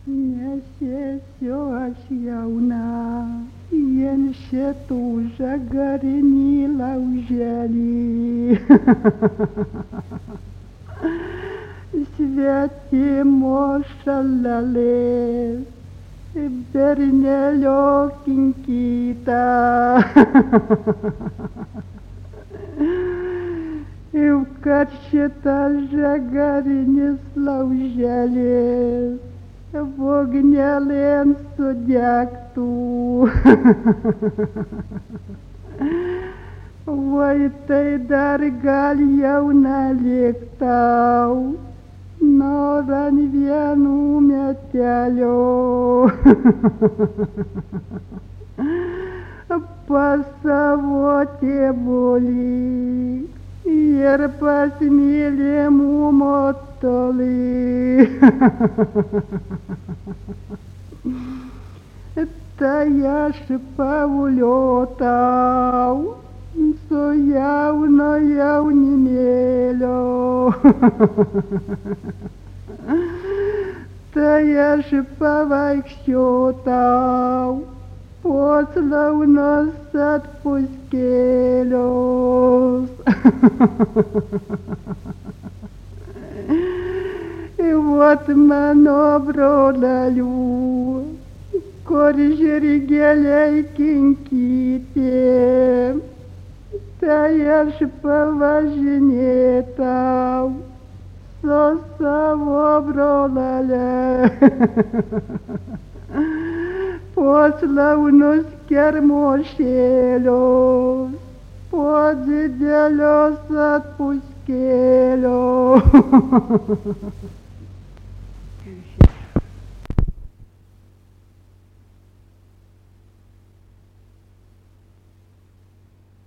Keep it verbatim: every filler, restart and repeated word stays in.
Nesėsiu aš jauna, vien šitų žagarinį lauželį. Svetimo šalalės, bernelio kinkyta. Jau kad šitas žagarinis lauželis vognelėn sudegtų. Vai tai dar gal jauna liktau, nor ant vienų metelio. Pas savo tėvulį ir pas mylimų motulį. Tai aš paviliotau su jauno jaunimėlio. Tai aš pavaikščiotau po slaunos atpuskėlios. Vot mano brolelių, kur žirgeliai kinkyti, tai aš pavažinėtau su savo brolele. Po slaunus kermošėlios, po didelios atpuskėlios.